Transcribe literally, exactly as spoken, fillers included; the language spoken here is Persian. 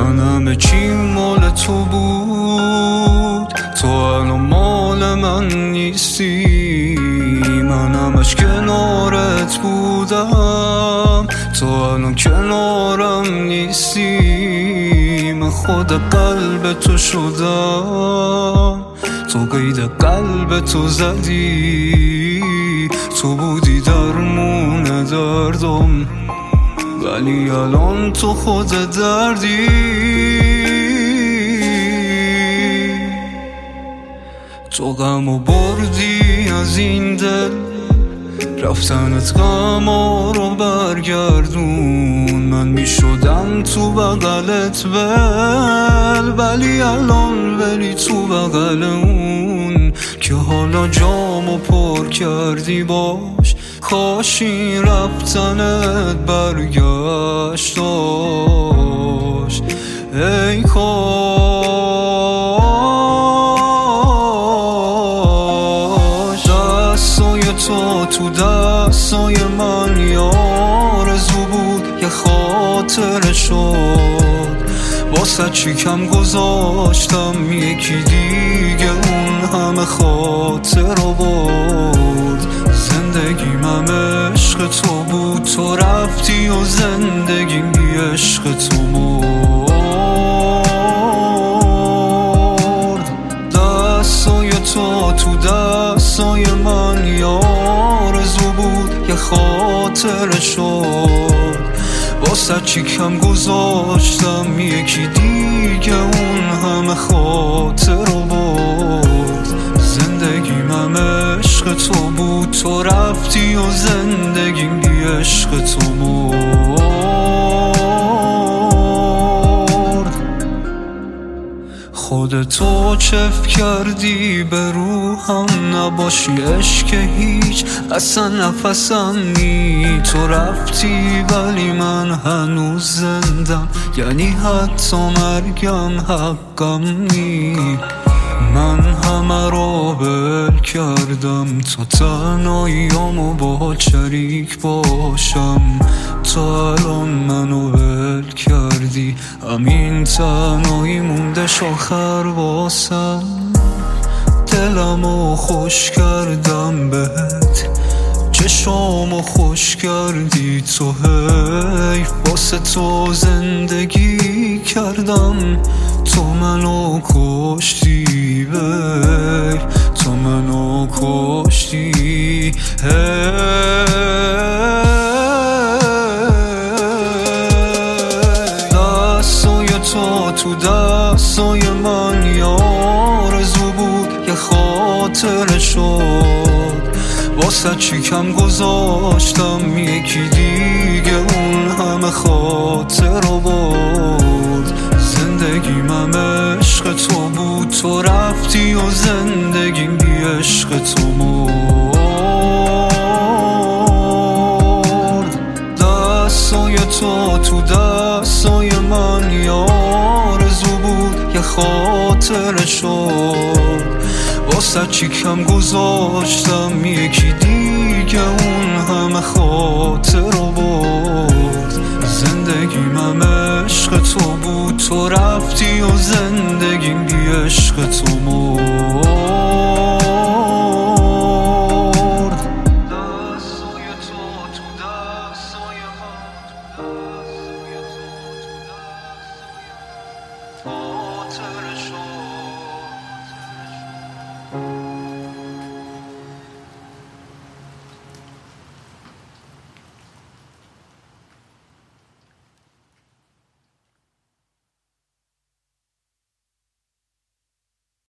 من همه چی مال تو بود، تو الان مال من نیستی. من همش کنارت بودم، تو الان کنارم نیستی. من خود قلب تو شدم، تو قید قلب تو زدی. تو بودی درمون دردم، ولی الان تو خود دردی. تو غمو بردی از این دل، رفتنت غما رو برگردون. من می شدم تو بغلت ول، ولی الان ولی تو بغل اون که حالا جامو پر کردی باش. کاش این رفتنت برگشت داشت، ای کاش. دستای تو تو دستای من یه آرزو بود، یه خاطره شد. واسه چی کم گذاشتم یکی دیگه اون همه خاطر رو برد. زندگیم همه عشق تو بود، تو رفتی و زندگیم بی عشق تو مرد. دستای تو تو دستای من یه آرزو بود، یه خاطره شد. واسه چی کم گذاشتم یکی دیگه اون همه خاطر رو برد. زندگیم همه عشق تو بود، تو رفتی و زندگیم بی عشق تو مرد. خودتو چف کردی به روحم، نباشی عشق هیچ اصلا نفسم نی. تو رفتی ولی من هنوز زندم، یعنی حتی مرگم حقم نی. من همه رو بل کردم تا تنهاییامو با شریک باشم. تا الان منو بل کردی، همین تنهایی موندش آخر واسم. دلمو خوش کردم بهت، چشامو خوش کردی تو. حیف واسه تو زندگی کردم، تو منو کشتی بی، تو منو کشتی. دستای تو تو دستای من یه آرزو بود، یه خاطره شد. واسه چی کم گذاشتم یکی دیگه اون همه خاطر رو برد. زندگیم همه عشق تو بود، تو رفتی و زندگیم بی عشق تو مرد. دستای تو تو دستای من یه آرزو بود، یه خاطره شد. واسه چی کم گذاشتم یکی دیگه اون همه خاطر رو برد. زندگیم همه عشق تو بود، تو رفتی و زندگیم بی عشق تو مرد. دستای تو تو دستای من، دستای تو تو دستای من، خاطر شد.